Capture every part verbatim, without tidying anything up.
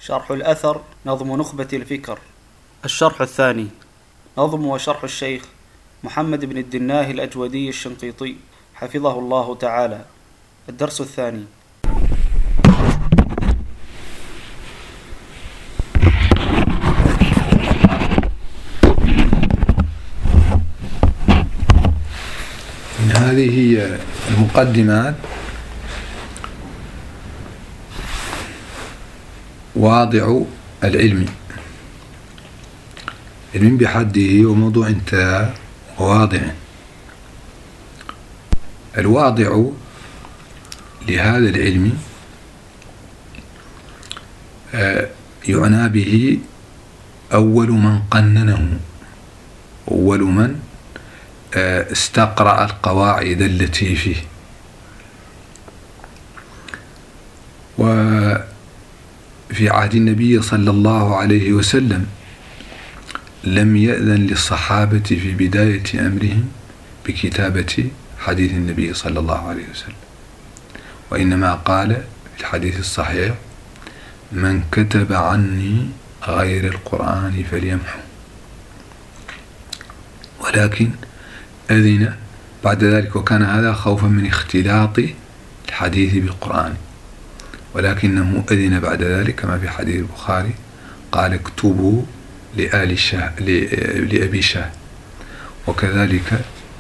شرح الأثر نظم نخبة الفكر. الشرح الثاني نظم وشرح الشيخ محمد بن الدناه الأجودي الشنقيطي حفظه الله تعالى. الدرس الثاني. من هذه المقدمات واضع العلم. علم بحده وموضوع انتهى وواضع. الواضع لهذا العلم يعنى به أول من قننه، أول من استقرأ القواعد التي فيه. وفي عهد النبي صلى الله عليه وسلم لم يأذن للصحابة في بداية أمرهم بكتابة حديث النبي صلى الله عليه وسلم، وإنما قال في الحديث الصحيح: من كتب عني غير القرآن فليمحو. ولكن أذن بعد ذلك، وكان هذا خوفا من اختلاط الحديث بالقرآن، ولكنه أذن بعد ذلك كما في حديث البخاري قال: اكتبوا لآل الشاه لأبي شاه. وكذلك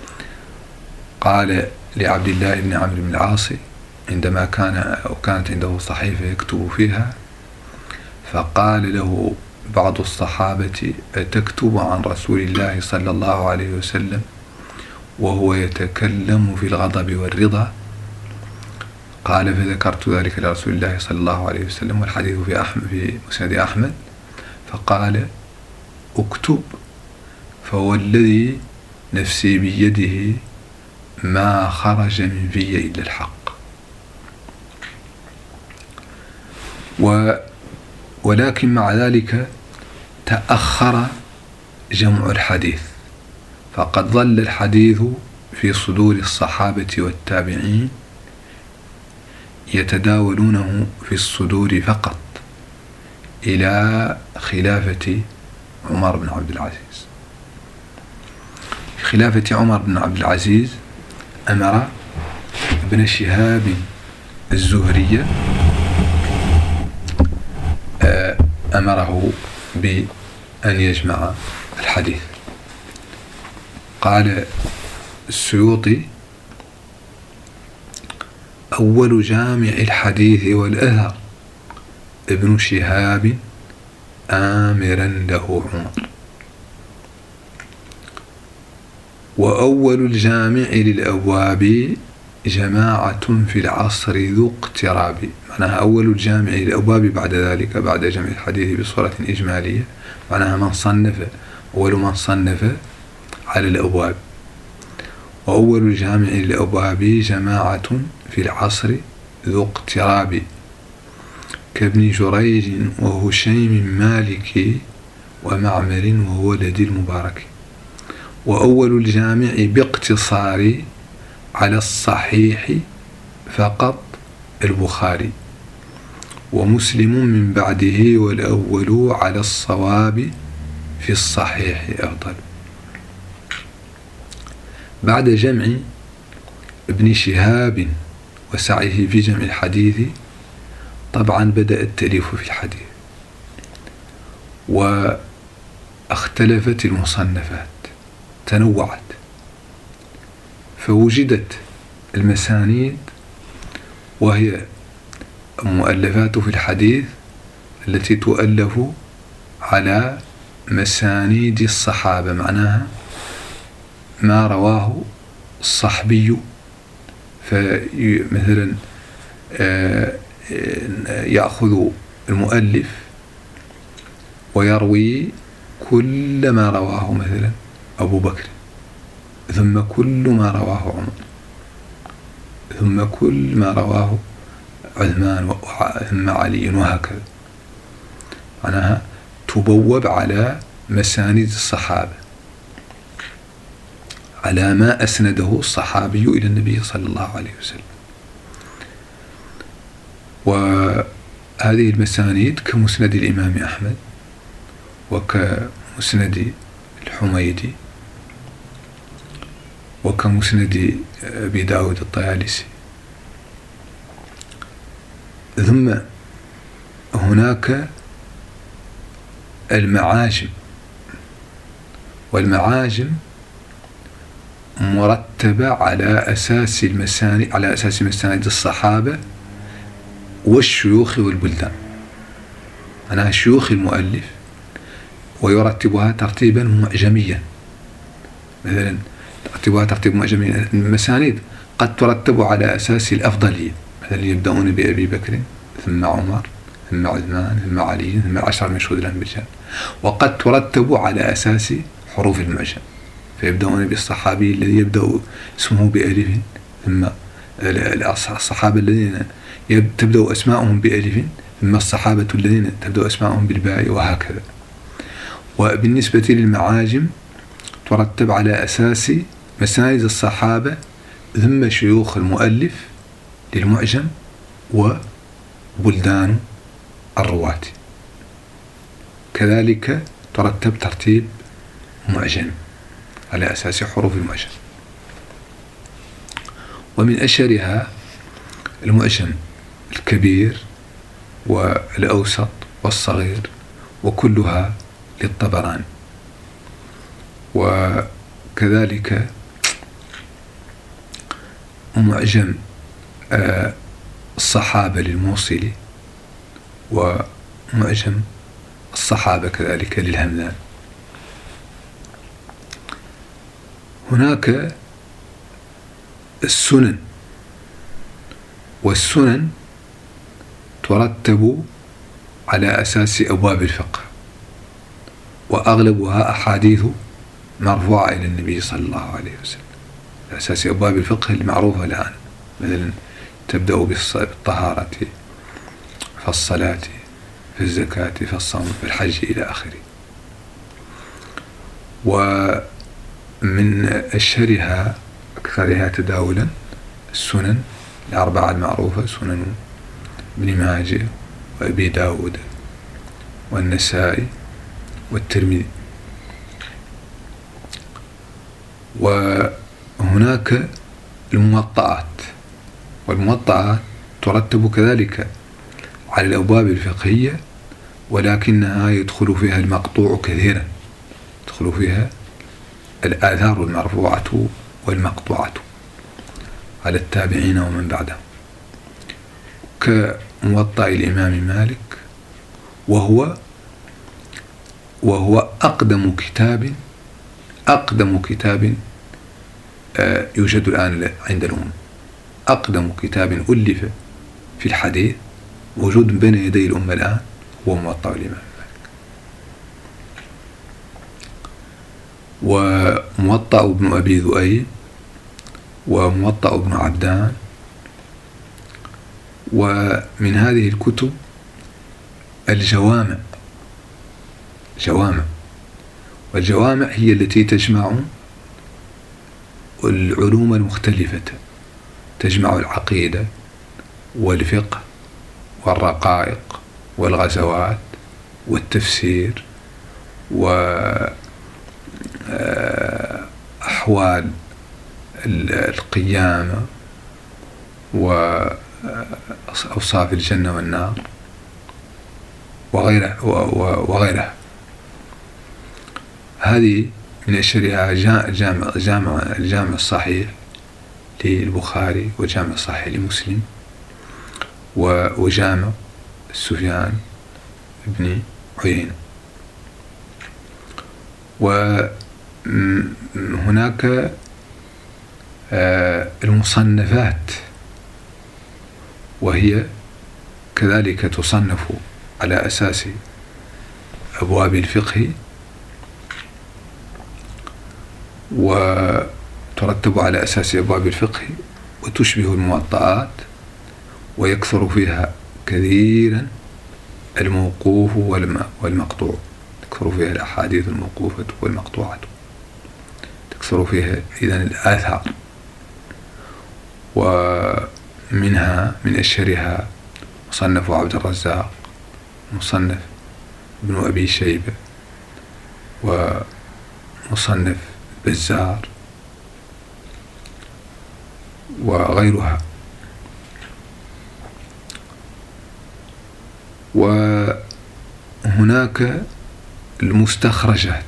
قال لعبد الله بن عمرو بن العاص عندما كان وكانت عنده صحيفة يكتب فيها، فقال له بعض الصحابة: أتكتب عن رسول الله صلى الله عليه وسلم وهو يتكلم في الغضب والرضا؟ قال: فذكرت ذلك لرسول الله صلى الله عليه وسلم، والحديث في أحمد في مسند أحمد، فقال: اكتب، فوالذي نفسي بيده ما خرج من في إلا الحق. و ولكن مع ذلك تأخر جمع الحديث، فقد ظل الحديث في صدور الصحابة والتابعين يتداولونه في الصدور فقط إلى خلافة عمر بن عبد العزيز. في خلافة عمر بن عبد العزيز أمر ابن شهاب الزهري أمره بأن يجمع الحديث. قال السيوطي: أول جامع الحديث والأثر ابن شهاب آمرا له عمر، وأول الجامع للأبواب جماعة في العصر ذو اقتراب. معناها أول الجامع للأبواب بعد ذلك، بعد جمع الحديث بصورة إجمالية، معناها من صنف، أول من صنف على الأبواب. وأول الجامع للأبواب جماعة في العصر ذو اقتراب، كابن جريج وهشيم مالك ومعمر وولد المبارك. وأول الجامع باقتصار على الصحيح فقط البخاري، ومسلم من بعده، والأول على الصواب في الصحيح أفضل. بعد جمع ابن شهاب وسعيه في جمع الحديث طبعا بدأ التأليف في الحديث، واختلفت المصنفات، تنوعت، فوجدت المسانيد وهي مؤلفات في الحديث التي تؤلف على مسانيد الصحابة، معناها ما رواه الصحبي. فمثلا يأخذ المؤلف ويروي كل ما رواه مثلا أبو بكر، ثم كل ما رواه عمر، ثم كل ما رواه عثمان، ثم علي، وهكذا. معناها تبوب على مسانيد الصحابة، على ما أسنده الصحابي إلى النبي صلى الله عليه وسلم. هذه المسانيد كمسند الإمام أحمد وكمسند الحميدي وكمسند أبي داود الطيالسي. ثم هناك المعاجم، والمعاجم مرتبة على أساس المسانيد على أساس مسانيد الصحابة والشيوخ والبلدان. أنا شيوخ المؤلف ويرتبها ترتيبا معجميا، مثلا ترتيبها ترتيب معجمي. المسانيد قد ترتب على أساس الأفضلية، مثلا يبدأون بأبي بكر ثم عمر ثم عثمان ثم علي ثم العشر المشهود لهم بالجنة، وقد ترتب على أساس حروف المعجم، فيبدأون بالصحابي الذي يبدأ اسمه بألف، ثم الصحابة الذين تبدأ أسماءهم بألف، ثم الصحابة الذين تبدأ أسماءهم بالباء، وهكذا. وبالنسبة للمعاجم ترتب على أساس مسانيد الصحابة ثم شيوخ المؤلف للمعجم وبلدان الرواة، كذلك ترتب ترتيب معجم على أساس حروف المعجم. ومن أشهرها المعجم الكبير والأوسط والصغير، وكلها للطبراني. وكذلك معجم الصحابة للموصلي، ومعجم الصحابة كذلك للهمدان. هناك السنن، والسنن ترتب على أساس أبواب الفقه، وأغلبها أحاديث مرفوعة إلى النبي صلى الله عليه وسلم، على أساس أبواب الفقه المعروفة الآن، مثلا تبدأ بالطهارة، فالصلاة، في الزكاة، في الصوم، في الحج، إلى آخره. ومن أشهرها أكثرها تداولا السنن الأربعة المعروفة، سنن ابن ماجه وأبي داود والنسائي والترمذي. وهناك الموطئات، والموطئات ترتب كذلك على الأبواب الفقهية، ولكنها يدخل فيها المقطوع كثيرا، يدخل فيها الآثار المرفوعة والمقطوعة على التابعين ومن بعدهم، كموطأ الإمام مالك، وهو وهو أقدم كتاب أقدم كتاب يوجد الآن عند الأمة، أقدم كتاب ألف في الحديث موجود بين يدي الأمة الآن هو موطأ الإمام مالك. وموطأ ابن أبي ذؤيب، وموطأ ابن عبدان. ومن هذه الكتب الجوامع، جوامع والجوامع هي التي تجمع العلوم المختلفة، تجمع العقيدة والفقه والرقائق والغزوات والتفسير وأحوال القيامة وأوصاف الجنة والنار وغيرها وغيرها. هذه من أشهرها جامع جامع الجامع الصحيح للبخاري، وجامع الصحيح لمسلم، وجامع سفيان بن عيينة. وهناك المصنفات، وهي كذلك تصنف على أساس أبواب الفقه، وترتب على أساس أبواب الفقه، وتشبه الموطئات، ويكثر فيها كثيرا الموقوف والمقطوع، تكثر فيها الأحاديث الموقوفة والمقطوعة، تكثر فيها إذن الآثار. ومنها من أشهرها مصنف عبد الرزاق، مصنف ابن أبي شيبة، ومصنف البزار وغيرها. وهناك المستخرجات.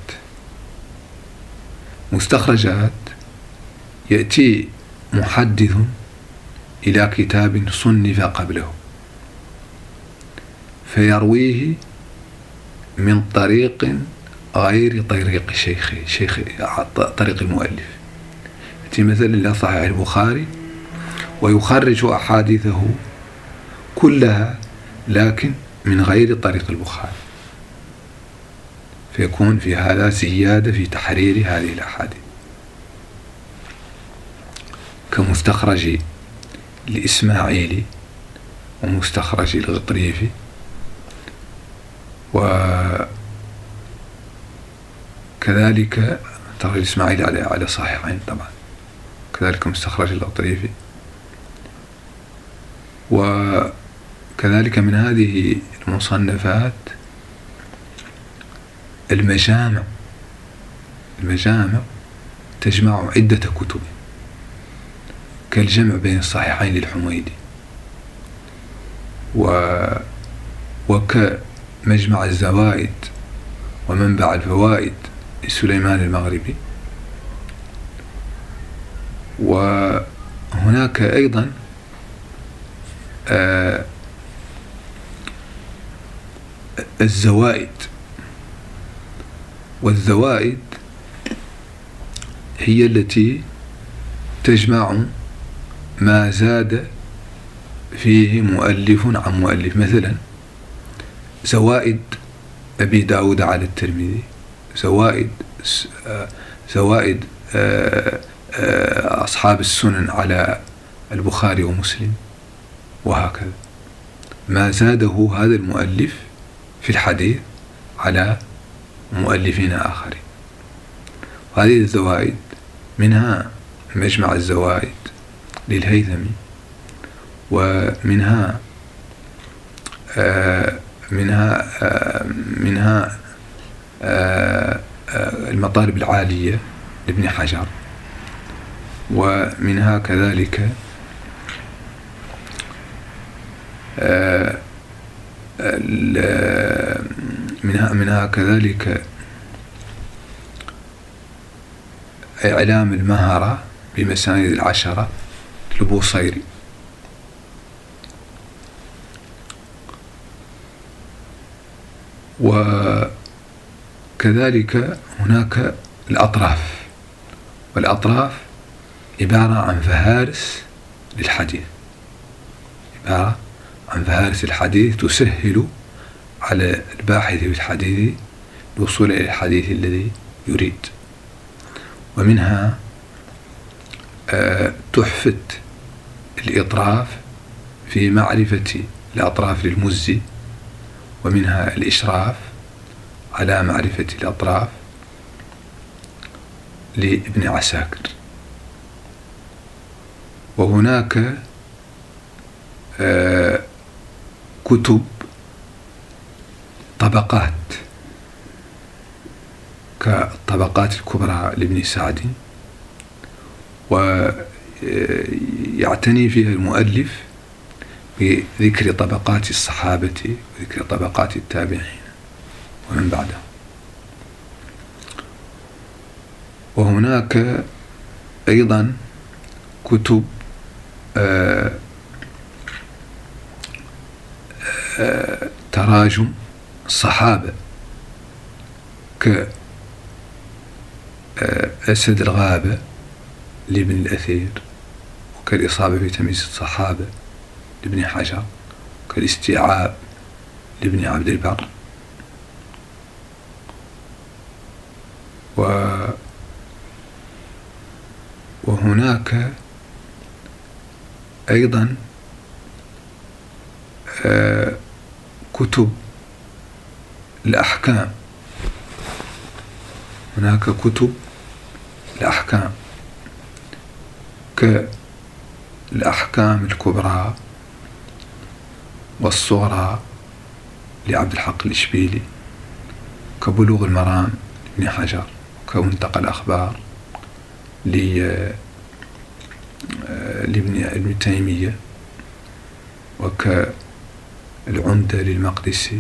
مستخرجات يأتي محدث إلى كتاب صنف قبله فيرويه من طريق غير طريق شيخه شيخ طريق المؤلف. يأتي مثلا إلى صحيح البخاري ويخرج أحاديثه كلها لكن من غير طريق البخاري، فيكون في هذا زيادة في تحرير هذه الأحاديث، كمستخرج الإسماعيلي ومستخرج الغطريفي، وكذلك تخرج الإسماعيلي على على صحيحين طبعا، كذلك مستخرج الغطريفي. وكذلك من هذه المصنفات المجامع. المجامع تجمع عدة كتب، كالجمع بين الصحيحين للحميدي، و وكمجمع الزوائد ومنبع الفوائد لسليمان المغربي. وهناك أيضا آه الزوائد. والزوائد هي التي تجمع ما زاد فيه مؤلف عن مؤلف، مثلا زوائد أبي داود على الترمذي، زوائد زوائد أصحاب السنن على البخاري ومسلم، وهكذا ما زاده هذا المؤلف في الحديث على مؤلفين آخرين. وهذه الزوائد منها مجمع الزوائد للهيثمي، ومنها آه منها آه منها آه آه المطالب العالية لابن حجر، ومنها كذلك آه منها منها كذلك إعلام المهرة بمسانيد العشرة البوصيري. وكذلك هناك الأطراف. والأطراف عبارة عن فهارس للحديث، عبارة عن فهارس الحديث تسهل على الباحث في الحديث الوصول إلى الحديث الذي يريد. ومنها تحفة الإطراف في معرفة الأطراف للمزي، ومنها الإشراف على معرفة الأطراف لابن عساكر. وهناك كتب طبقات كالطبقات الكبرى لابن سعد، ويعتني فيها المؤلف بذكر طبقات الصحابة وذكر طبقات التابعين ومن بعدهم. وهناك أيضا كتب آآ آآ تراجم الصحابة كأسد الغابة لابن الأثير، وكالإصابة في تمييز الصحابة لابن حجر، كالاستيعاب لابن عبد البر. و وهناك أيضا كتب الأحكام. هناك كتب الأحكام كالأحكام الكبرى والصغرى لعبد الحق الإشبيلي، كبلوغ المرام لابن حجر، كمنتقى الأخبار لابن ابن تيمية، وكالعمدة للمقدسي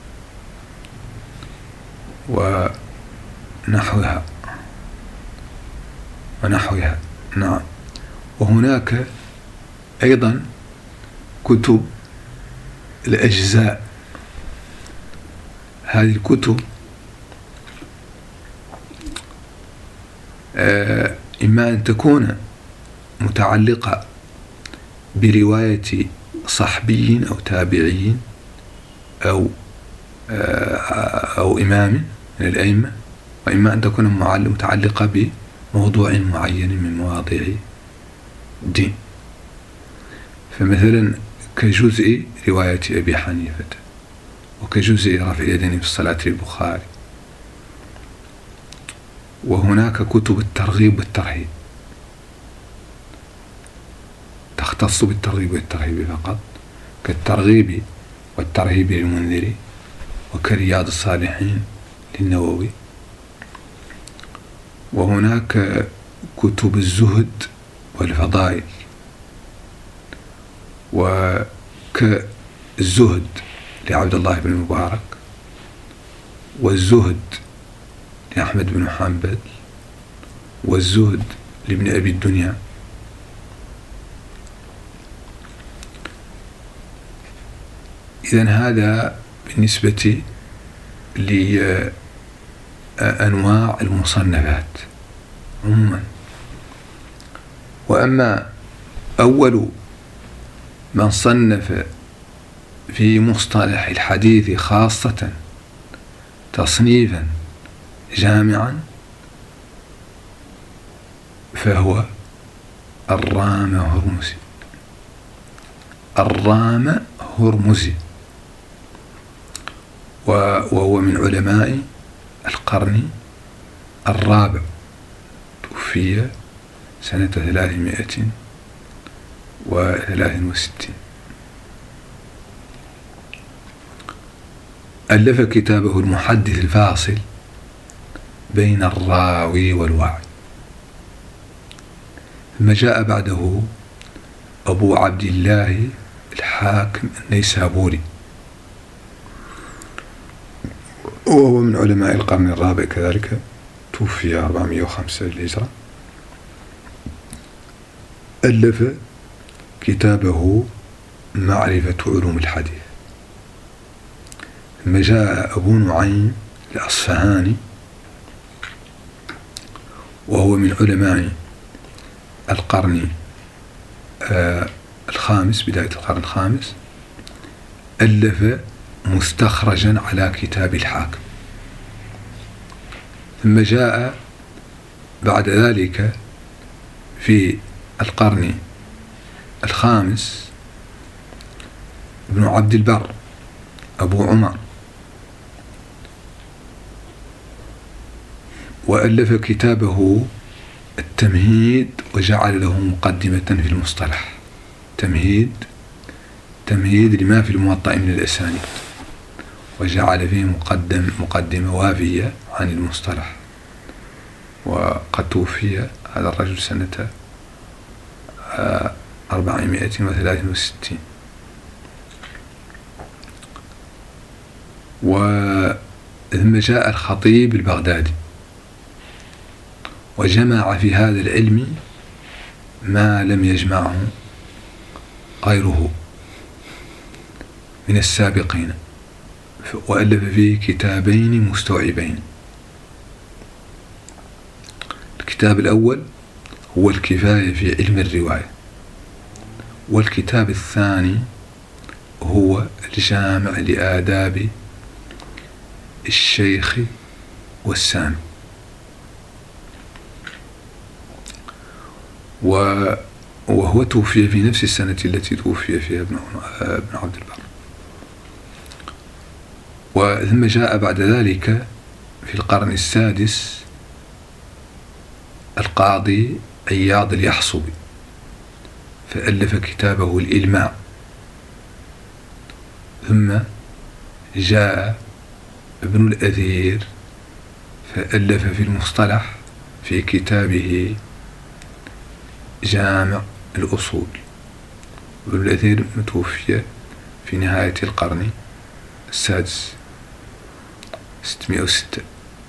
ونحوها ونحوها نعم. وهناك أيضا كتب الأجزاء. هذه الكتب إما أن تكون متعلقة برواية صحبي أو تابعي أو أو إمام من الأئمة، وإما أن تكون متعلقة بموضوع معين من مواضيع الدين. فمثلا كجزء رواية أبي حنيفة، وكجزء رفع اليدين في الصلاة للبخاري. وهناك كتب الترغيب والترهيب تختص بالترغيب والترهيب فقط، كالترغيب والترهيب للمنذري، وكرياض الصالحين للنووي. وهناك كتب الزهد والفضائل، وكالزهد لعبد الله بن المبارك، والزهد لأحمد بن حنبل، والزهد لابن أبي الدنيا. إذن هذا بالنسبة لأنواع المصنفات عموما. وأما أول من صنف في مصطلح الحديث خاصة تصنيفا جامعا فهو الرام هرمزي. الرام هرمزي وهو من علماء القرن الرابع، توفي سنة ثلاثمائة وثلاث وستين. ألف كتابه المحدث الفاصل بين الراوي والواعي. ثم جاء بعده أبو عبد الله الحاكم النيسابوري، وهو من علماء القرن الرابع كذلك، توفي أربعمائة وخمسة للهجرة. ألف كتابه معرفة علوم الحديث. ثم جاء أبو نعيم الأصفهاني، وهو من علماء القرن آه الخامس، بداية القرن الخامس. ألف مستخرجا على كتاب الحاكم. ثم جاء بعد ذلك في القرن الخامس ابن عبد البر أبو عمر، وألف كتابه التمهيد، وجعل له مقدمة في المصطلح. تمهيد تمهيد لما في الموطأ من الأسانيد، وجعل فيه مقدم مقدمة وافية عن المصطلح. وقد توفي هذا الرجل سنة أربعمائة وثلاث وستين. وثم جاء الخطيب البغدادي، وجمع في هذا العلم ما لم يجمعه غيره من السابقين، وألف فيه كتابين مستوعبين. الكتاب الأول هو الكفاية في علم الرواية، والكتاب الثاني هو الجامع لآداب الشيخ والسامي. وهو توفي في نفس السنة التي توفي فيها ابن عبد البر. وثم جاء بعد ذلك في القرن السادس القاضي عياض اليحصبي، فألف كتابه الإلماع. ثم جاء ابن الأثير فألف في المصطلح في كتابه جامع الأصول. ابن الأثير متوفي في نهاية القرن السادس ستمائة وستة.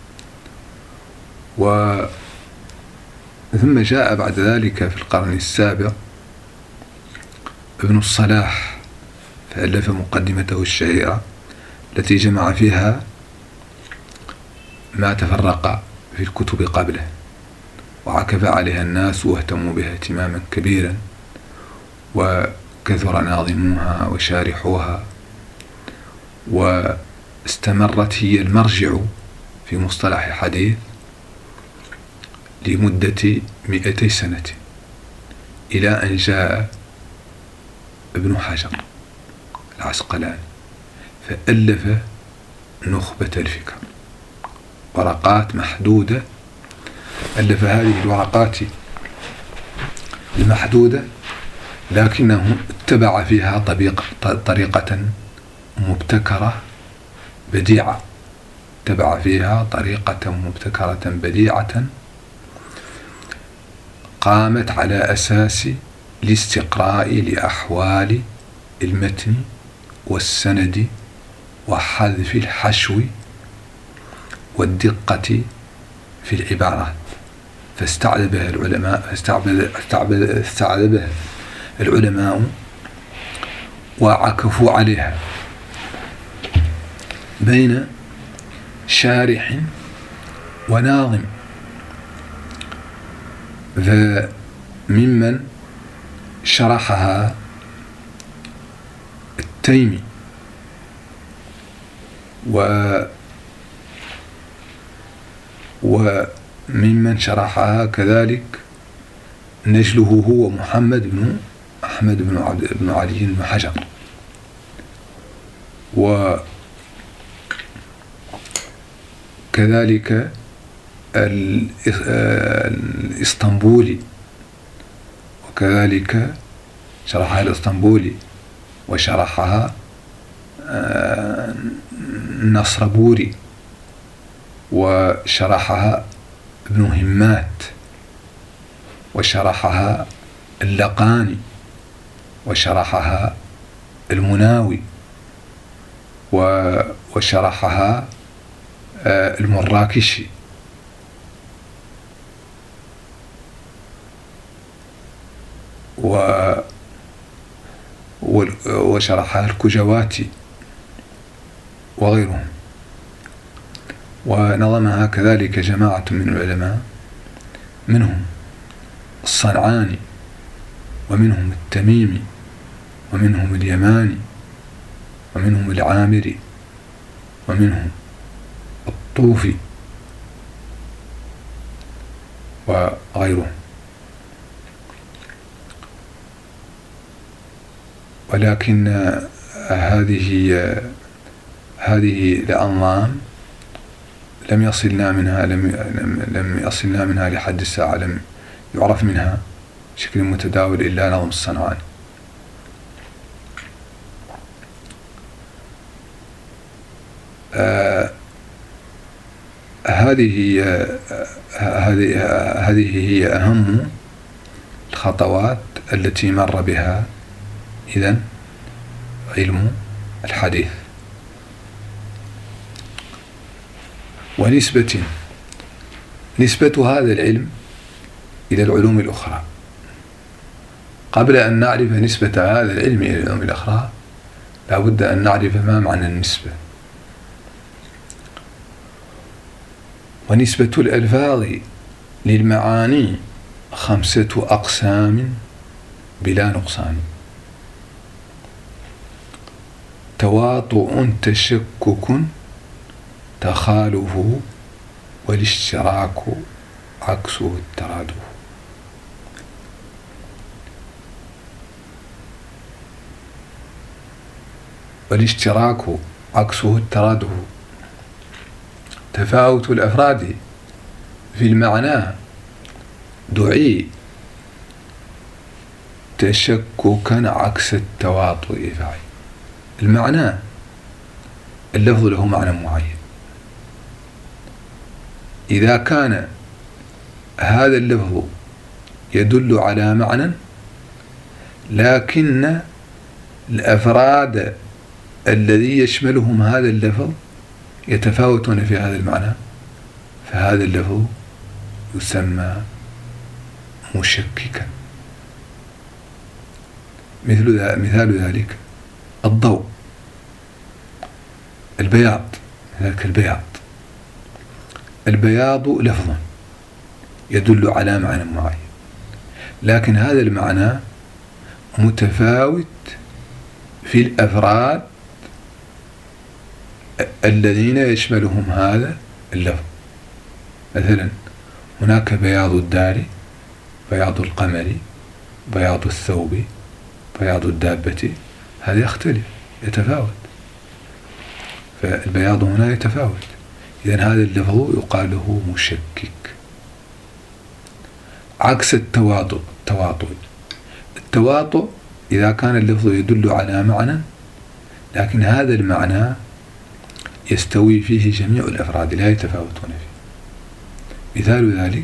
و ثم جاء بعد ذلك في القرن السابع ابن الصلاح فألف مقدمته الشهيرة التي جمع فيها ما تفرق في الكتب قبله، وعكف عليها الناس واهتموا بها اهتماما كبيرا، وكثر ناظموها وشارحوها، واستمرت هي المرجع في مصطلح حديث لمدة مئتي سنة، إلى أن جاء ابن حجر العسقلاني فألف نخبة الفكر، ورقات محدودة. ألف هذه الورقات المحدودة لكنه اتبع فيها طريقة, طريقة مبتكرة بديعة اتبع فيها طريقة مبتكرة بديعة قامت على أساس الاستقراء لأحوال المتن والسند وحذف الحشو والدقة في العبارات، فاستعذبها العلماء فاستعذبها العلماء وعكفوا عليها بين شارح وناظم. فممن شرحها التيمي، و وممن شرحها كذلك نجله هو محمد بن أحمد بن عبد بن علي بن حجر، وكذلك الإسطنبولي، وكذلك شرحها الإسطنبولي، وشرحها النصربوري، وشرحها ابن همات، وشرحها اللقاني، وشرحها المناوي، وشرحها المراكشي، وشرحها الكجواتي وغيرهم. ونظمها كذلك جماعة من العلماء، منهم الصنعاني، ومنهم التميمي، ومنهم اليماني، ومنهم العامري، ومنهم الطوفي وغيرهم. ولكن هذه هذه الأنظام لم يصلنا منها لم لم يصلنا منها لحد الساعة، لم يعرف منها بشكل متداول إلا نظم الصنعاني. آه هذه هذه هذه هي أهم الخطوات التي مر بها إذن علم الحديث. ونسبة نسبة هذا العلم إلى العلوم الأخرى. قبل أن نعرف نسبة هذا العلم إلى العلوم الأخرى لا بد أن نعرف ما معنى النسبة. ونسبة الألفاظ للمعاني خمسة أقسام بلا نقصان: تواطؤ، تشكك، تخالف، والاشتراك عكسه الترادف. والاشتراك عكسه الترادف تفاوت الأفراد في المعنى دعي تشككا عكس التواطؤ فعي. المعنى اللفظ له معنى معين. إذا كان هذا اللفظ يدل على معنى لكن الأفراد الذي يشملهم هذا اللفظ يتفاوتون في هذا المعنى، فهذا اللفظ يسمى مشككا. مثل مثال ذلك الضوء، البياض، ذلك البياض البياض لفظ يدل على معنى معين، لكن هذا المعنى متفاوت في الأفراد الذين يشملهم هذا اللفظ. مثلا هناك بياض الدار، بياض القمر، بياض الثوب، بياض الدابة، هذا يختلف يتفاوت، فالبياض هنا يتفاوت. إذن هذا اللفظ يقال له مشكك. عكس التواطؤ، التواطؤ التواطؤ إذا كان اللفظ يدل على معنى لكن هذا المعنى يستوي فيه جميع الأفراد لا يتفاوتون فيه. مثال ذلك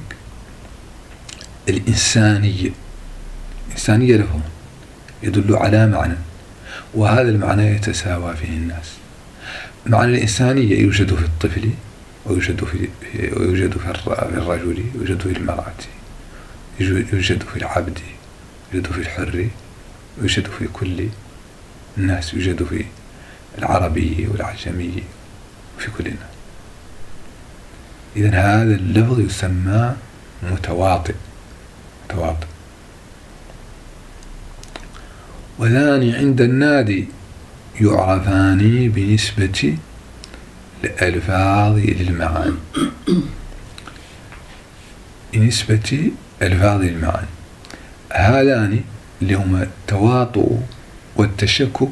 الإنسانية، الإنسانية لفظ يدل على معنى وهذا المعنى يتساوى فيه الناس. معنى الإنسانية يوجد في الطفل ويوجد في ويوجد في الرجل، يوجد في المرأة، يوجد في العبد، يوجد في الحر، يوجد في كل الناس، يوجد في العربي والعجمي وفي كل الناس. إذن هذا اللفظ يسمى متواطئ، متواطئ. وذان عند النادي يعرفان بنسبة الألفاظ للمعاني، بنسبة الألفاظ للمعاني. هذان اللي هما التواطؤ والتشكك،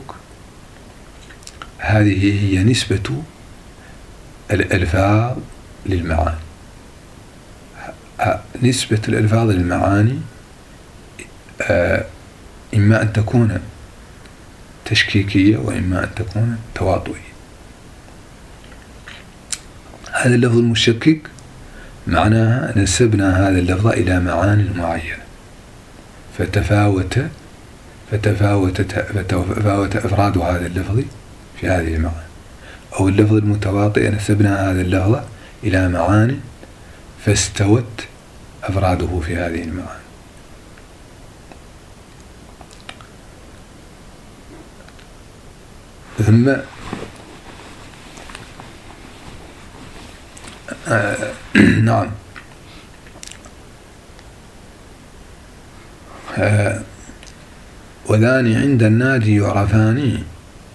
هذه هي نسبة الألفاظ للمعاني. نسبة الألفاظ للمعاني إما أن تكون تشكيكية وإما أن تكون تواطؤية. هذا اللفظ المشكك معناها نسبنا هذا اللفظ إلى معاني معينة فتفاوت فتفاوت فتفاوت أفراد هذا اللفظ في هذه المعاني. أو اللفظ المتواطئ نسبنا هذا اللفظ إلى معاني فاستوت أفراده في هذه المعاني. ثم آه نعم آه وذان عند النادي يعرفان،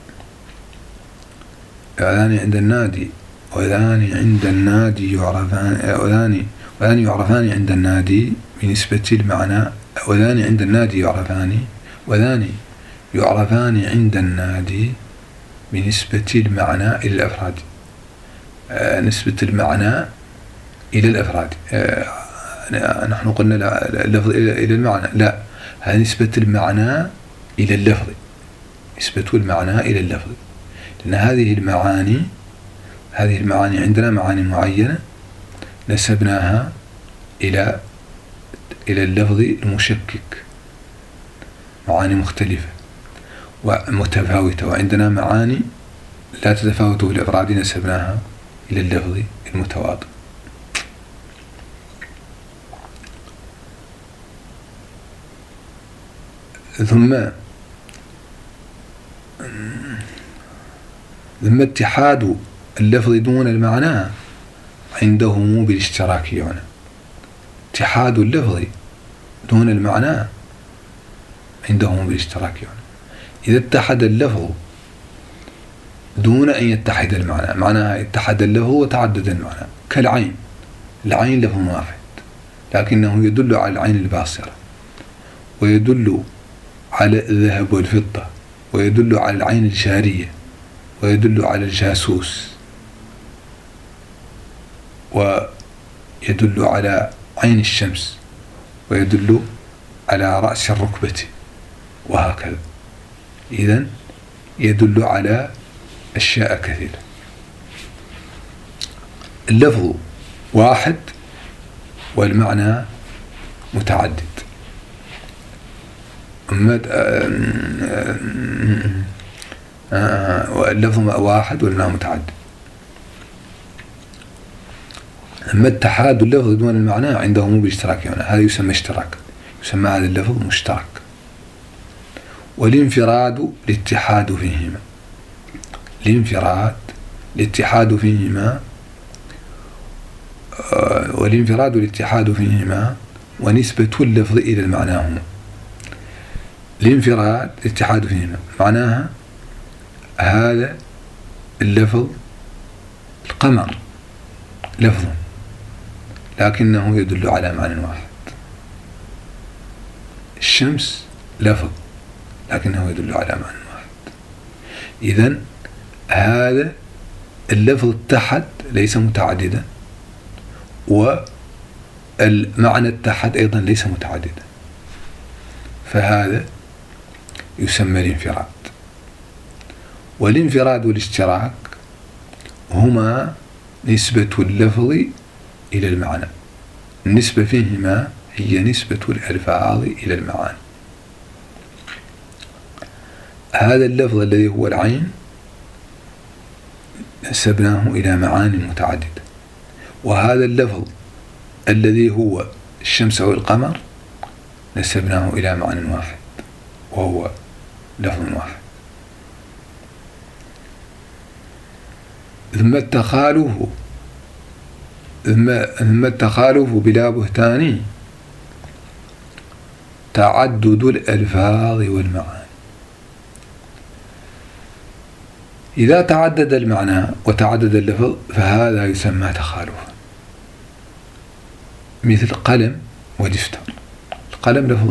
وذان عند النادي وذان عند النادي يعرفان وذان وذان يعرفان عند النادي بنسبة المعنى. وذان عند النادي يعرفان وذان يعرفان عند النادي بنسبة المعنى إلى الأفراد. آه نسبة المعنى إلى الأفراد. آه نحن قلنا اللفظ إلى المعنى، لا، هذه نسبة المعنى إلى اللفظ، نسبة المعنى إلى اللفظ، لأن هذه المعاني هذه المعاني عندنا معاني معينة نسبناها إلى إلى اللفظ المشكك، معاني مختلفة ومتفاوتة، وعندنا معاني لا تتفاوت في الأفراد نسبناها إلى اللفظ المتواطئ. ثم ثم اتحاد اللفظ دون المعنى عندهم بالاشتراك هنا. اتحاد اللفظ دون المعنى عندهم بالاشتراك هنا. إذا اتحد اللفظ دون أن يتحد المعنى، معناها اتحد اللفظ وتعدد المعنى، كالعين. العين لفظ واحد لكنه يدل على العين الباصرة، ويدل على الذهب والفضة، ويدل على العين الجارية، ويدل على الجاسوس، ويدل على عين الشمس، ويدل على رأس الركبة، وهكذا. إذن يدل على أشياء كثيرة. اللفظ واحد والمعنى متعدد. اللفظ واحد والمعنى متعدد. أما اتحاد اللفظ دون المعنى عنده مو بالاشتراك، يعني هذا يسمى اشتراك، يسمى هذا اللفظ مشترك. والانفراد الاتحاد فيهما، الانفراد الاتحاد فيهما والانفراد الاتحاد فيهما ونسبة اللفظ إلى المعنى هما. الانفراد الاتحاد فيهما معناها هذا اللفظ القمر لفظ لكنه يدل على معنى واحد، الشمس لفظ لكنه يدل على معنى واحد. إذن هذا اللفظ اتحد ليس متعددا، والمعنى اتحد أيضا ليس متعددا، فهذا يسمى الانفراد. والانفراد والاشتراك هما نسبة اللفظ إلى المعنى، النسبة فيهما هي نسبة الألفاظ إلى المعاني. هذا اللفظ الذي هو العين نسبناه إلى معاني متعددة، وهذا اللفظ الذي هو الشمس أو القمر نسبناه إلى معنى واحد وهو لفظ واحد. ثم التخالف ثم التخالف بلا بهتان تعدد الألفاظ والمعاني. إذا تعدد المعنى وتعدد اللفظ فهذا يسمى تخالفا، مثل قلم ودفتر. القلم لفظ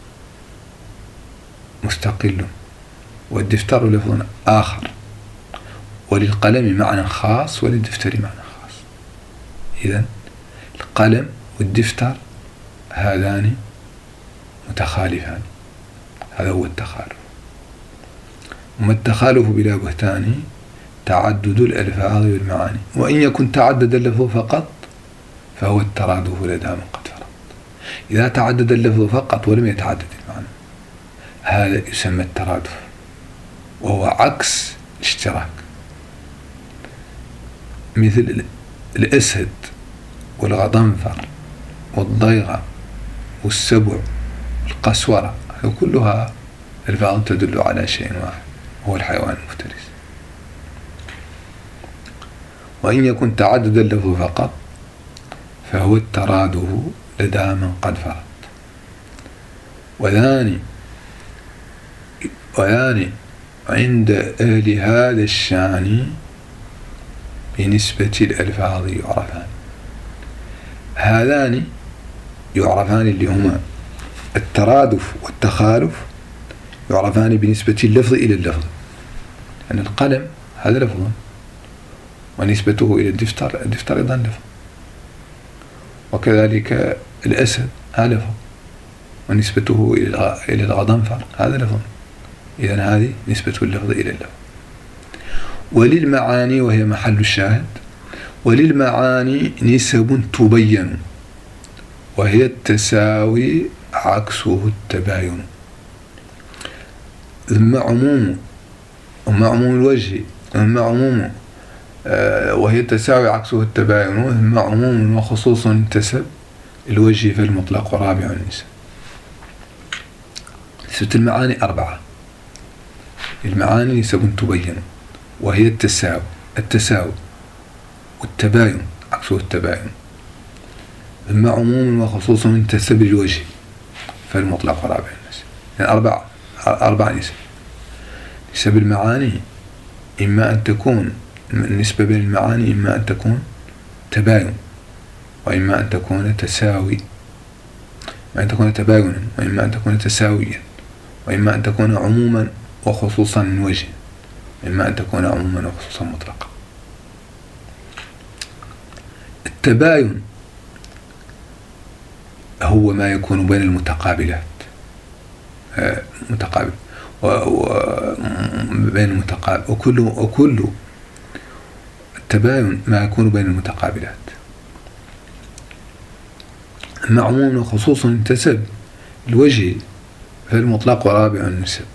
مستقل والدفتر لفظ آخر، وللقلم معنى خاص وللدفتر معنى خاص. إذن القلم والدفتر هذان متخالفان، هذا هو التخالف. وما التخالف بلا بهتان تعدد الألفاظ والمعاني، وإن يكن تعدد اللفظ فقط فهو الترادف لدى من قد فرض. إذا تعدد اللفظ فقط ولم يتعدد المعنى هذا يسمى الترادف، وهو عكس الاشتراك، مثل الأسد والغضنفر والضيغة والسبع والقسورة، كلها ألفاظ تدل على شيء واحد هو الحيوان المفترس. وإن يكن تعدد اللفظ فقط فهو الترادف لدى من قد فرض. وذاني وذاني عند أهل هذا الشأن بنسبة الألفاظ يعرفان. هذان يعرفان اللي هما الترادف والتخالف يعرفان بنسبة اللفظ إلى اللفظ، يعني القلم هذا لفظ ونسبته إلى الدفتر الدفتر أيضا لفظ، وكذلك الأسد هذا لفظ ونسبته إلى الغضنفر هذا لفظ. إذن هذه نسبة اللفظ إلى اللفظ. وللمعاني وهي محل الشاهد، وللمعاني نسب تبين وهي التساوي عكسه التباين. ثم عموم ثم عموم الوجه ثم عموم آه وهي التساوي عكسه التباين. ثم عموم وخصوص انتسب الوجه في المطلق ورابع النسب. نسبة المعاني أربعة. المعاني نسب تبين وهي التساوي التساوي والتباين عكسه التباين. ثم عموم وخصوص انتسب الوجه فالمطلق ورابع النسب. يعني أربع أربع نسب. نسب المعاني إما أن تكون النسبة بين المعاني إما أن تكون تباين وإما أن تكون تساوي، وإما أن تكون تباينا وإما أن تكون تساويا، وإما أن تكون عموما وخصوصا من وجه، وإما أن تكون عموما وخصوصا مطلقا. التباين هو ما يكون بين المتقابلات متقابل وبين المتقابل، وكل وكل التباين ما يكون بين المتقابلات، أما عموما وخصوصا انتسب الوجه فالمطلق ورابع النسب.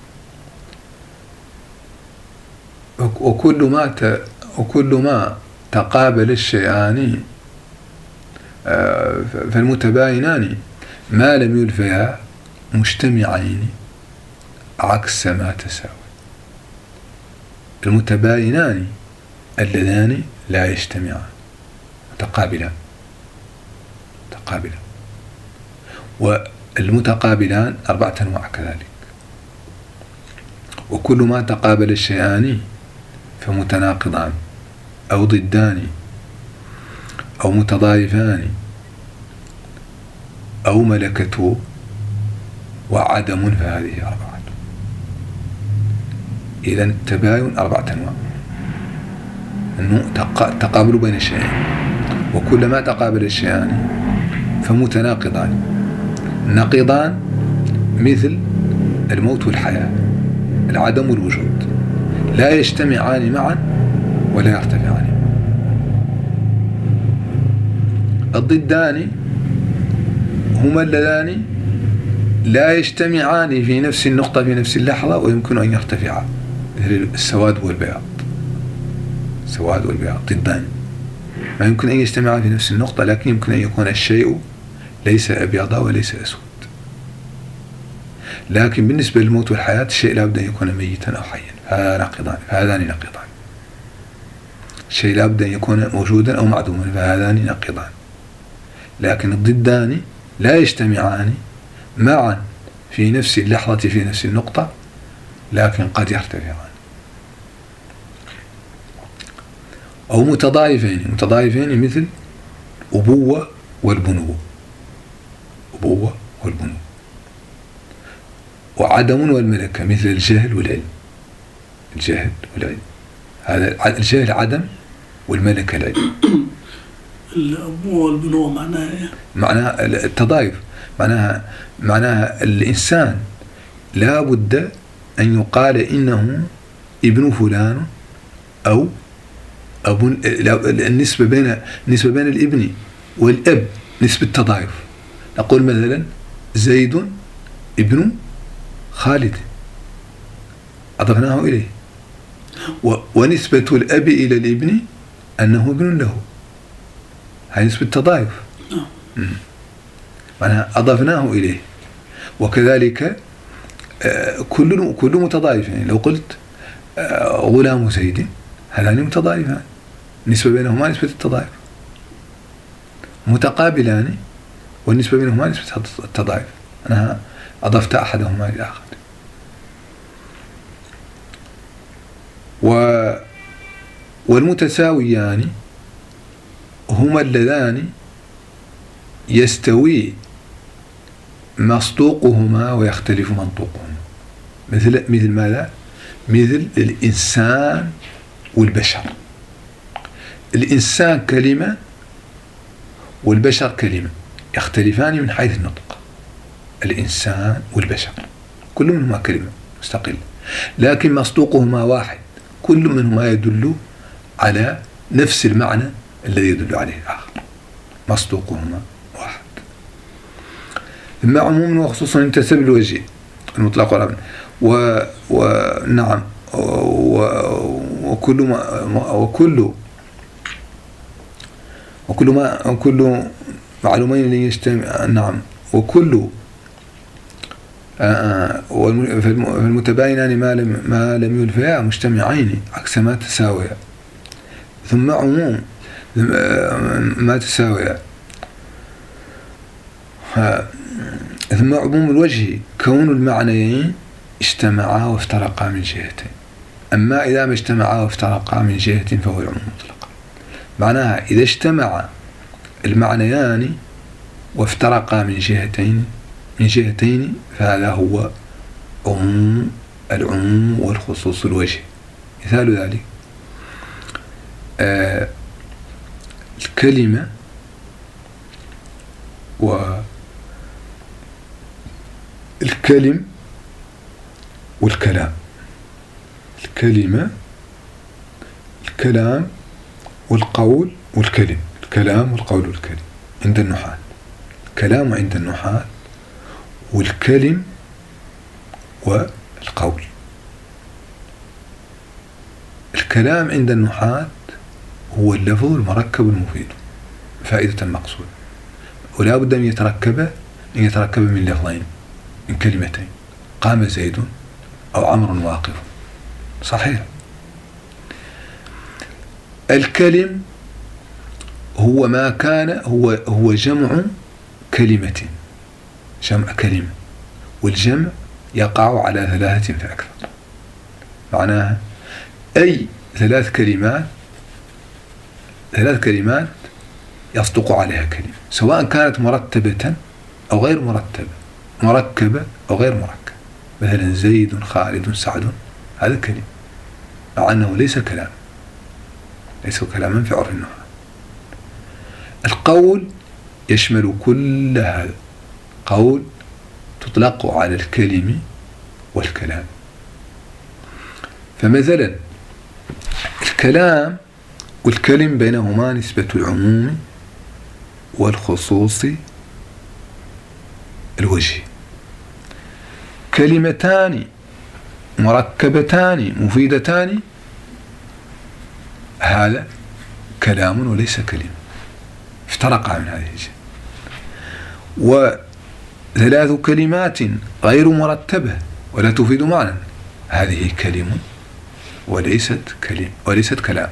وكل ما ت... وكل ما تقابل الشيئان فالمتباينان ما لم يلفيا مجتمعين عكس ما تساوي. المتباينان اللذان لا يجتمعان متقابلان متقابلان والمتقابلان أربعة أنواع كذلك. وكل ما تقابل الشيئان فمتناقضان أو ضدان أو متضايفان أو ملكته وعدم فهذه أربعة. إذن التباين أربعة أنواع، أنه تقابل بين الشيئين، وكل ما تقابل الشيئان فمتناقضان. النقيضان مثل الموت والحياة، العدم والوجود، لا يجتمعان معا ولا يرتفعان. الضدان هما اللذان لا يجتمعان في نفس النقطة في نفس اللحظة ويمكن أن يرتفعا، مثل السواد والبياض. السواد والبياض ضدان ما يمكن أن يجتمعا في نفس النقطة، لكن يمكن أن يكون الشيء ليس أبيض وليس أسود. لكن بالنسبة للموت والحياة الشيء لابد أن يكون ميتا أو حيا، فهذا نقيضان، فهذان نقيضان. الشيء لابد أن يكون موجودا أو معدوما، فهذان نقيضان. لكن الضدان لا يجتمعان معا في نفس اللحظة في نفس النقطة، لكن قد يرتفعان. أو متضايفين، متضايفين مثل أبوة والبنوة، أبوة والبنوة. وعدم والملكة مثل الجهل والعلم، الجهل والعلم. هذا الجهل عدم والملكة العلم. الأبوة والبنوة معناها إيه؟ معناها التضايف، معناها معناها الإنسان لا بد أن يقال إنه ابن فلان أو أبو. النسبة بين النسبة بين الابن والأب نسبة تضايف. نقول مثلا زيد ابن خالد، أضفناه إليه، ونسبة الأب إلى الابن أنه ابن له، هذه نسبة تضايف، معناها أضفناه إليه. وكذلك كل كل متضايف، يعني لو قلت غلام زيد هذان متضايفان، النسبة بينهما نسبة التضايف. متقابلان والنسبة بينهما نسبة التضايف، أنا أضفت أحدهما إلى آخر. و والمتساويان هما اللذان يستوي مصدوقهما ويختلف منطوقهما. مثل مثل ماذا؟ مثل الإنسان والبشر. الإنسان كلمة والبشر كلمة، يختلفان من حيث النطق. الإنسان والبشر كل منهما كلمة مستقلة، لكن مصدوقهما واحد، كل منهما يدل على نفس المعنى الذي يدل عليه الآخر، مصدوقهما واحد. ثم عموما وخصوصا انتسب الوجه المطلق والعام. و ونعم و وكل ما وكل وكل ما وكل معلومين يجتمع. نعم وكل فالمتباينان ما لم ما لم يلفيا مجتمعين عكس ما تساويا. ثم عموم ما تساويا. ثم عموم الوجه كون المعنيين اجتمعا وافترقا من جهتين. أما إذا ما اجتمعا وافترقا من جهة فهو العموم مطلقا. معناها إذا اجتمع المعنيان وافترقا من جهتين من جهتين فهذا هو عموم العموم والخصوص الوجه. مثال ذلك آه الكلمة والكلم والكلام. الكلمة الكلام والقول والكلم. الكلام والقول والكلم عند النحاة. كلام عند النحاة والكلم والقول. الكلام عند النحاة هو اللفظ المركب المفيد فائدة مقصود، ولا بد أن يتركب أن يتركب من لفظين، من كلمتين. قام زيد أو عمرو واقف. صحيح. الكلم هو ما كان هو هو جمع كلمة، جمع كلمة، والجمع يقع على ثلاثة فأكثر. معناها أي ثلاث كلمات ثلاث كلمات يصدق عليها كلمة، سواء كانت مرتبة أو غير مرتبة، مركبة أو غير مركبة. مثلا زيد خالد سعد، هذا كلمة مع أنه ليس كلام، ليس كلاما في عرف النحو. القول يشمل كل هذا. قول تطلق على الكلم والكلام. فمثلا الكلام والكلم بينهما نسبة العموم والخصوص الوجهي. كلمتان مركبتان مفيدتان، هذا كلام وليس كلمة، افترقا من هذه الجهة. وثلاث كلمات غير مرتبة ولا تفيد معنى، هذه كلمة وليست كلمة وليست كلام.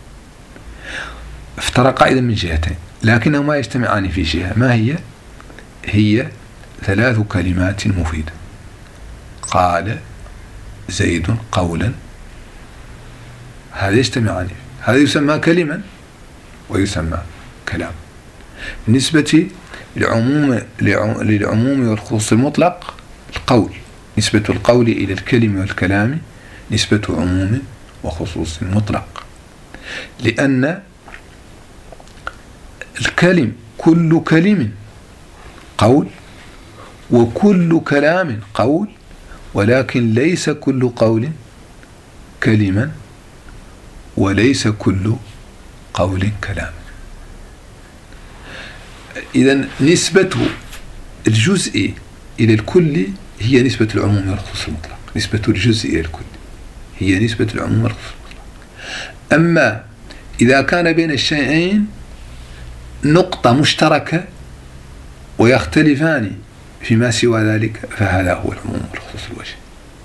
افترقا إذن من جهتين، لكنهما يجتمعان في جهة. ما هي؟ هي ثلاث كلمات مفيدة. قال زيد قولا، هذا يجتمعان، هذا يسمى كلمة ويسمى كلام. بالنسبة للعموم للعموم والخصوص المطلق، القول نسبة القول إلى الكلم والكلام نسبة عموم وخصوص مطلق، لأن الكلم كل كلم قول وكل كلام قول، ولكن ليس كل قول كلما وليس كل قول كلام. إذن نسبة الجزء إلى الكل هي نسبة العموم والخصوص المطلق. نسبة الجزء إلى الكل هي نسبة العموم والخصوص المطلق. أما إذا كان بين الشيئين نقطة مشتركة ويختلفان فيما سوى ذلك، فهذا هو العموم والخصوص الوجهي.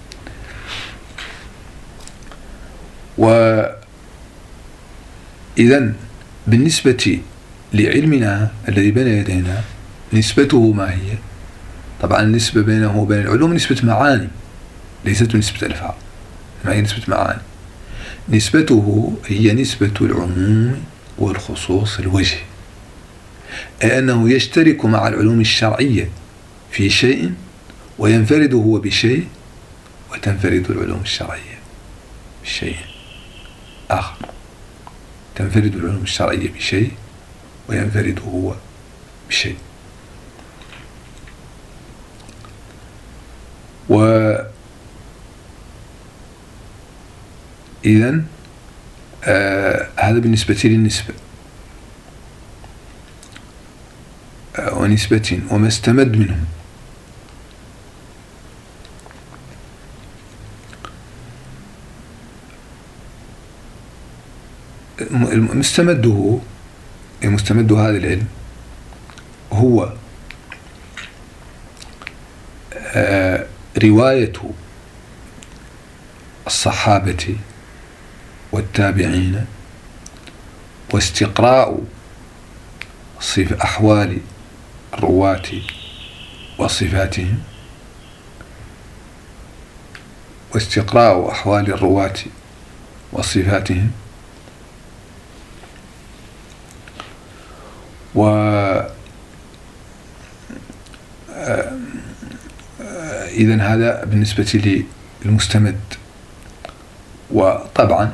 وإذن بالنسبة لعلمنا الذي بين يدينا نسبته ما هي؟ طبعا النسبة بينه وبين العلوم نسبة معاني، ليست نسبة ألفاظ، ما هي نسبة معاني. نسبته هي نسبة العموم والخصوص الوجهي، أي أنه يشترك مع العلوم الشرعية في شيء وينفرد هو بشيء، وتنفرد العلوم الشرعية بشيء آخر. تنفرد العلوم الشرعية بشيء وينفرد هو بشيء. وإذن آه هذا بالنسبة للنسبة. آه ونسبة وما استمد منه. مستمده مستمد هذا العلم هو آه رواية الصحابة والتابعين، واستقراء صف أحوال الرواة وصفاتهم، واستقراء أحوال الرواة وصفاتهم، و إذن هذا بالنسبة للمستمد. وطبعا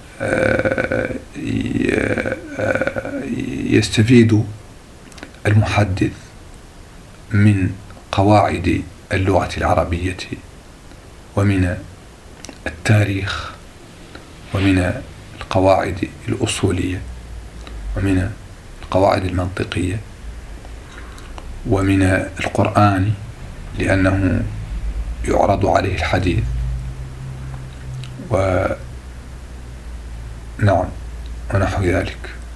يستفيد المحدث من قواعد اللغة العربية ومن التاريخ ومن القواعد الأصولية ومن القواعد المنطقية ومن القرآن، لأنه يعرض عليه الحديث. ونعم ونحو ذلك.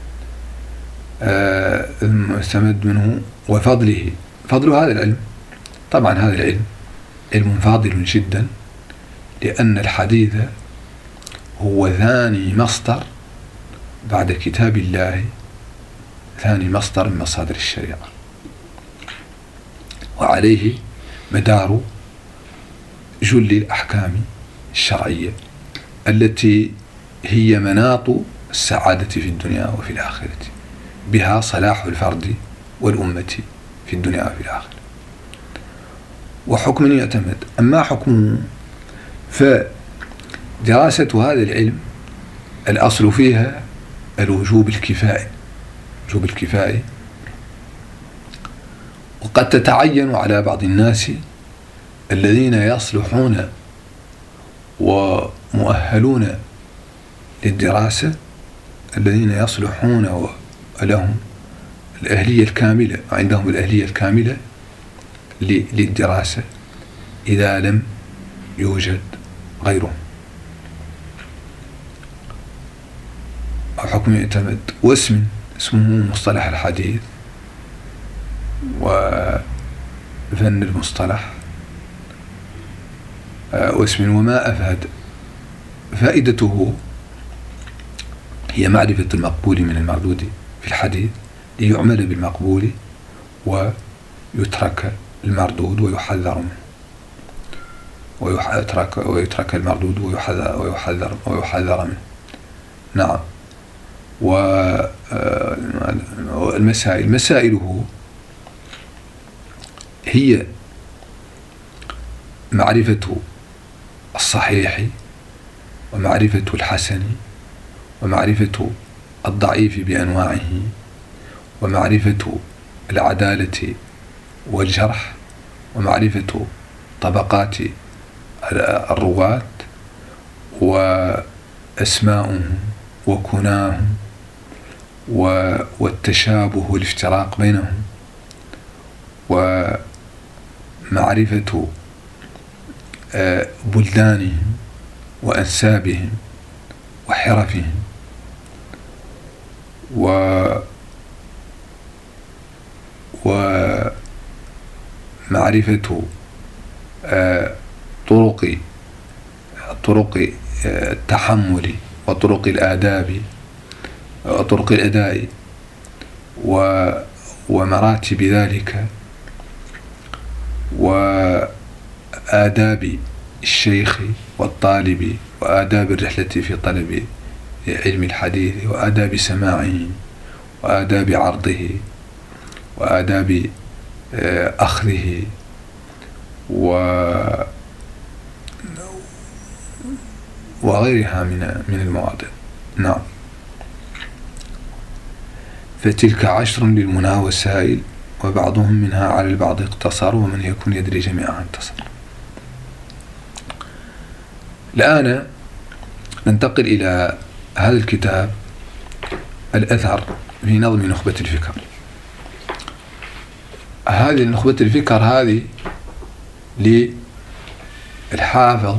المستمد منه وفضله، فضل هذا العلم، طبعا هذا العلم علم فاضل جدا، لأن الحديث هو ثاني مصدر بعد كتاب الله، ثاني مصدر من مصادر الشريعة، وعليه مدار جل الأحكام الشرعية التي هي مناط السعادة في الدنيا وفي الآخرة، بها صلاح الفرد والأمة في الدنيا وفي الآخرة. وحكم يعتمد. أما حكمه فدراسة هذا العلم الأصل فيها الوجوب الكفائي، وجوب الكفائي، وقد تتعين على بعض الناس الذين يصلحون ومؤهلون للدراسة، الذين يصلحون ولهم الأهلية الكاملة، عندهم الأهلية الكاملة للدراسة إذا لم يوجد غيرهم. حكم يعتمد. واسم اسمه مصطلح الحديث وفن المصطلح. واسم وما أفاد. فائدته هي معرفة المقبول من المردود في الحديث، ليعمل بالمقبول ويترك المردود ويحذر منه، ويترك ويترك المردود ويحذر ويحذر ويحذر منه. نعم. والمسائل مسائله هي معرفة الصحيح ومعرفة الحسن ومعرفة الضعيف بأنواعه ومعرفة العدالة والجرح ومعرفة طبقات الرواة وأسماؤهم وكناهم والتشابه والافتراق بينهم ومعرفة بلدانهم وأنسابهم وحرفهم و ومعرفة طرق طرق التحمل وطرق الآداب وطرق الأداء ومراتب ذلك وآداب الشيخ والطالب وآداب الرحلة في طلب علم الحديث وآداب سماعه وآداب عرضه وآداب أخذه وغيرها من من المواضع. نعم. فتلك عشر للمنى والسائل، وبعضهم منها على البعض اقتصر، ومن يكن يدري جميعها انتصر. الآن ننتقل إلى هذا الكتاب الأثر في نظم نخبة الفكر. هذه نخبة الفكر هذه للحافظ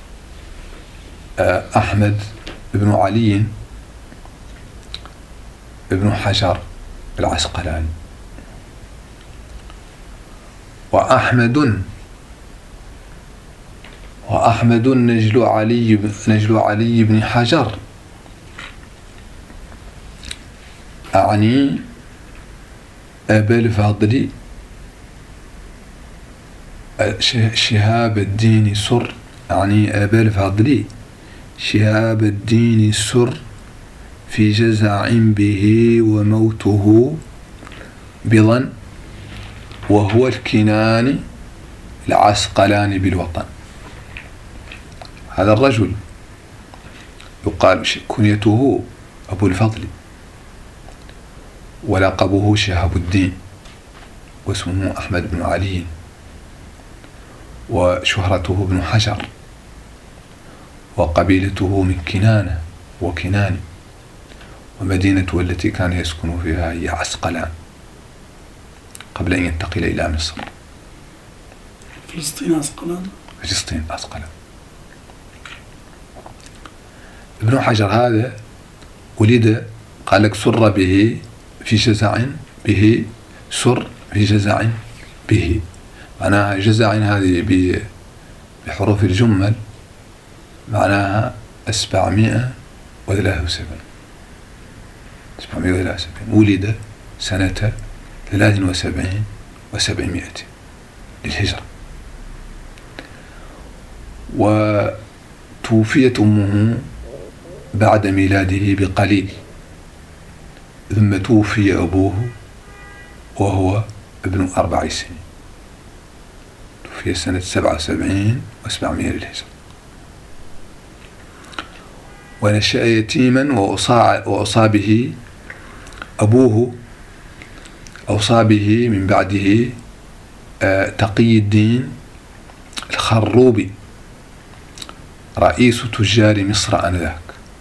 أحمد بن علي بن حجر العسقلاني. وأحمد وأحمد نجل علي نجل علي بن حجر، أعني أبا الفضل شهاب الدين سر، أعني أبا الفضل شهاب الدين سر في جزع به وموته بضن، وهو الكناني العسقلاني بالوطن. هذا الرجل يقال كنيته أبو الفضل، ولقبه شهاب الدين، واسمه أحمد بن علي، وشهرته ابن حجر، وقبيلته من كنانة وكناني، ومدينته التي كان يسكن فيها هي عسقلان قبل أن ينتقل إلى مصر. فلسطين عسقلان. فلسطين عسقلان. ابن حجر هذا ولد، قال لك سر به في جزع به، سر في جزع به، معناها جزع هذه بحروف الجمل معناها سبعمائة وثلاثة وسبعين. سبعمائة وثلاثة وسبعين ولد سنة ثلاث وسبعين وسبعمائة للهجرة. وتوفيت أمه بعد ميلاده بقليل، ثم توفي أبوه وهو ابن أربع سنين، توفي سنة سبعة وسبعين وسبعمائة للهجرة. ونشأ يتيما وأصاب به أبوه، أوصى به من بعده تقي الدين الخروبي رئيس تجار مصر آنذاك،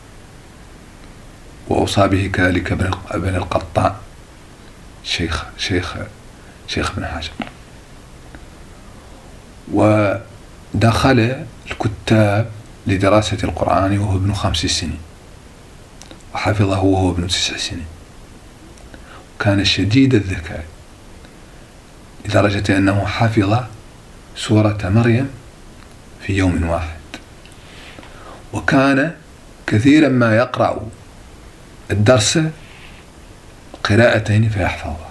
وأوصى به كذلك ابن القطان شيخ شيخ شيخ ابن حجر. ودخل الكتاب لدراسة القرآن وهو ابن خمس سنين، وحفظه وهو ابن تسع سنين. كان شديد الذكاء لدرجة أنه حفظ سورة مريم في يوم واحد، وكان كثيرا ما يقرأ الدرس قراءتين فيحفظها.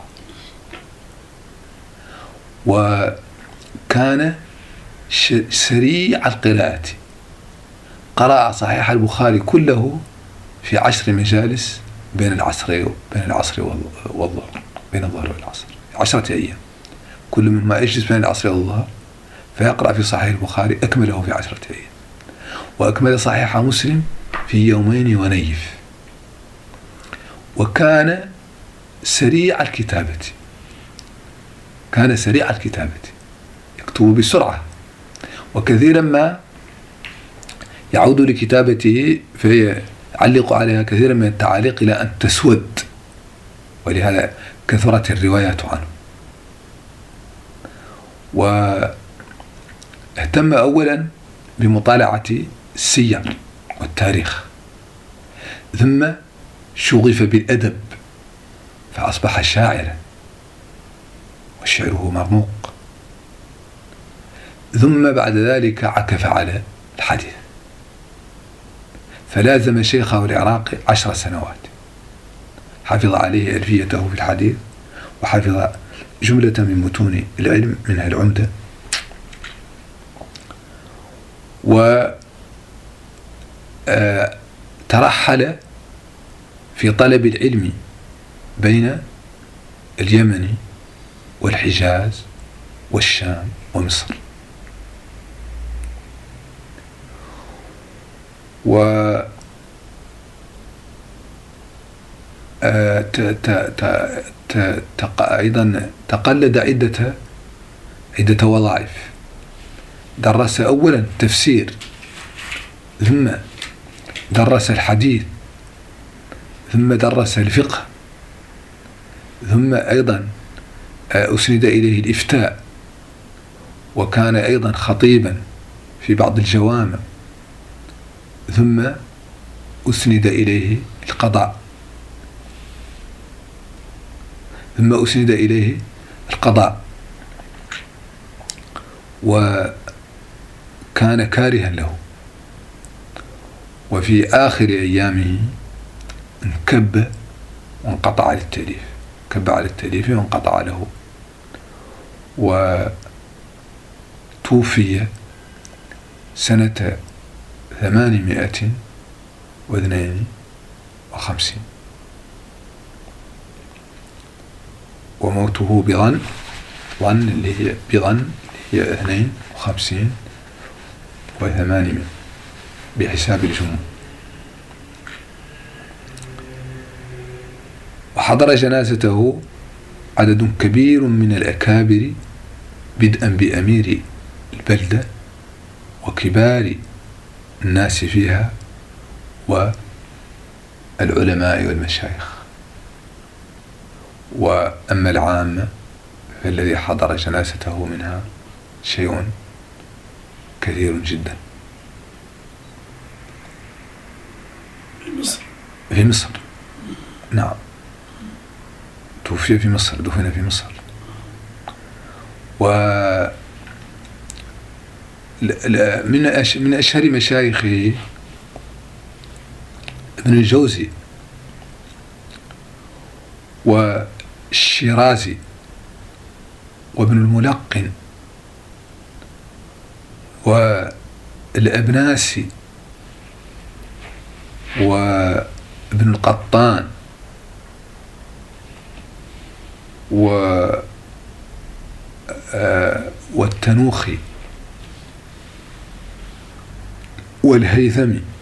وكان سريع القراءة، قرأ صحيح البخاري كله في عشر مجالس بين العصر بين العصر والظهر، بين الظهر والعصر، عشرة أيام، كل مما يجلس بين العصر والظهر فيقرأ في صحيح البخاري أكمله في عشرة أيام، وأكمل صحيح مسلم في يومين ونيف. وكان سريع الكتابة، كان سريع الكتابة يكتب بسرعة، وكثيرا ما يعود لكتابته فيعلق عليها كثيرا من التعاليق إلى أن تسود، ولهذا كثرت الروايات عنه. واهتم أولا بمطالعة السير والتاريخ، ثم شغف بالأدب فأصبح شاعرا وشعره مرموق، ثم بعد ذلك عكف على الحديث فلازم شيخه العراقي عشر سنوات، حفظ عليه ألفيته في الحديث، وحفظ جملة من متون العلم منها العمدة، وترحل في طلب العلم بين اليمن والحجاز والشام ومصر. و أيضا تقلد عدة عدة وظائف. درس أولا تفسير، ثم درس الحديث، ثم درس الفقه، ثم أيضا أسند إليه الإفتاء، وكان أيضا خطيبا في بعض الجوامع، ثم أسند إليه القضاء ثم أسند إليه القضاء وكان كارها له. وفي آخر أيامه انكب وانقطع على التأليف، كب على التأليف وانقطع له، وتوفي سنة ثمانمائة واثنين وخمسين، وموته بظن ظن اللي هي بظن هي اثنين وخمسين وثمانمائة بحساب الجمهور. وحضر جنازته عدد كبير من الأكابر، بدءا بأمير البلدة وكبار الناس فيها العلماء والمشايخ. وأما العامة فالذي حضر جنازته منها شيء كثير جدا. في مصر في مصر نعم، توفي في مصر، دفن في مصر. و من من أشهر مشايخه ابن الجوزي والشيرازي وابن الملقن والأبناسي وابن القطان و والتنوخي والهيثمي